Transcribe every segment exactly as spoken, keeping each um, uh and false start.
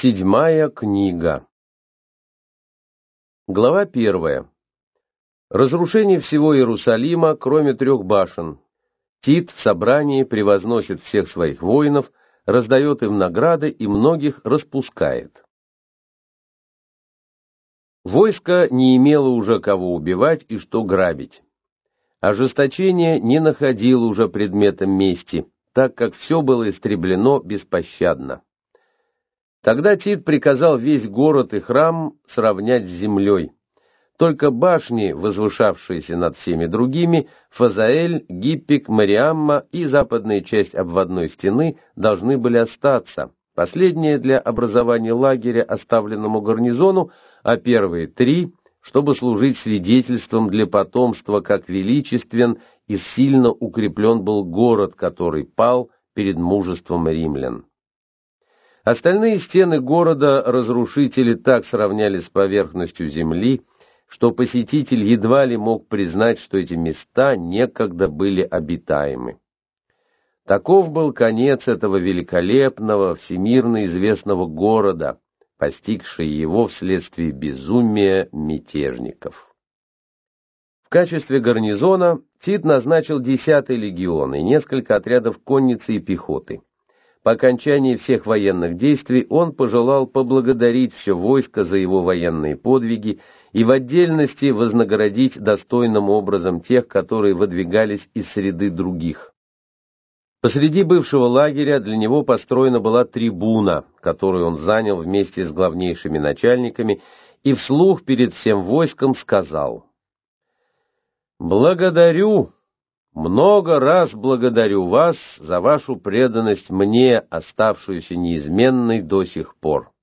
Седьмая книга. Глава первая. Разрушение всего Иерусалима, кроме трех башен. Тит в собрании превозносит всех своих воинов, раздает им награды и многих распускает. Войско не имело уже кого убивать и что грабить. Ожесточение не находило уже предметом мести, так как все было истреблено беспощадно. Тогда Тит приказал весь город и храм сравнять с землей. Только башни, возвышавшиеся над всеми другими, Фазаэль, Гиппик, Мариамма и западная часть обводной стены должны были остаться, последние для образования лагеря оставленному гарнизону, а первые три, чтобы служить свидетельством для потомства, как величествен и сильно укреплен был город, который пал перед мужеством римлян. Остальные стены города разрушители так сравняли с поверхностью земли, что посетитель едва ли мог признать, что эти места некогда были обитаемы. Таков был конец этого великолепного, всемирно известного города, постигший его вследствие безумия мятежников. В качестве гарнизона Тит назначил десятый легион и несколько отрядов конницы и пехоты. По окончании всех военных действий он пожелал поблагодарить все войско за его военные подвиги и в отдельности вознаградить достойным образом тех, которые выдвигались из среды других. Посреди бывшего лагеря для него построена была трибуна, которую он занял вместе с главнейшими начальниками, и вслух перед всем войском сказал: «Благодарю, много раз благодарю вас за вашу преданность мне, оставшуюся неизменной до сих пор.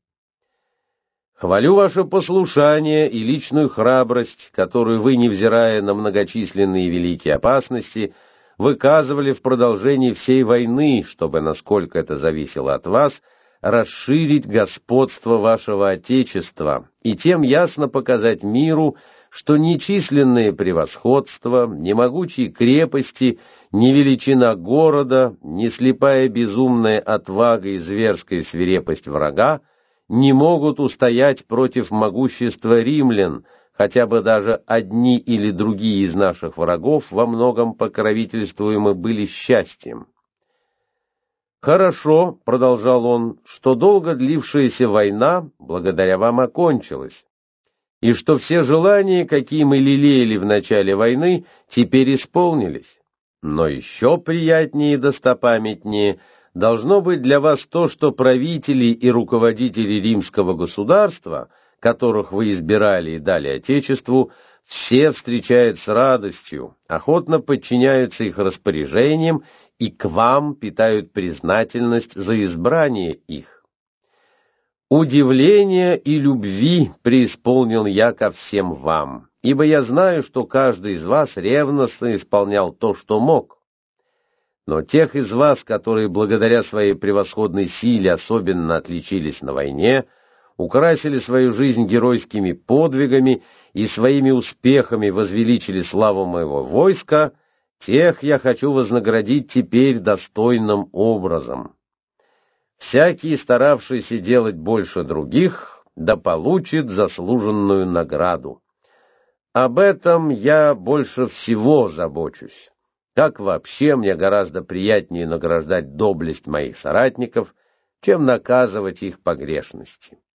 Хвалю ваше послушание и личную храбрость, которую вы, невзирая на многочисленные великие опасности, выказывали в продолжении всей войны, чтобы, насколько это зависело от вас, расширить господство вашего Отечества и тем ясно показать миру, что ни численное превосходство, ни могучие крепости, ни величина города, ни слепая безумная отвага и зверская свирепость врага не могут устоять против могущества римлян, хотя бы даже одни или другие из наших врагов во многом покровительствуемы были счастьем. «Хорошо, — продолжал он, — что долго длившаяся война благодаря вам окончилась, и что все желания, какие мы лелеяли в начале войны, теперь исполнились. Но еще приятнее и достопамятнее должно быть для вас то, что правители и руководители римского государства, которых вы избирали и дали Отечеству, все встречают с радостью, охотно подчиняются их распоряжениям и к вам питают признательность за избрание их. Удивления и любви преисполнил я ко всем вам, ибо я знаю, что каждый из вас ревностно исполнял то, что мог. Но тех из вас, которые благодаря своей превосходной силе особенно отличились на войне, украсили свою жизнь геройскими подвигами и своими успехами возвеличили славу моего войска, тех я хочу вознаградить теперь достойным образом. Всякий, старавшийся делать больше других, да получит заслуженную награду. Об этом я больше всего забочусь. Как вообще мне гораздо приятнее награждать доблесть моих соратников, чем наказывать их погрешности.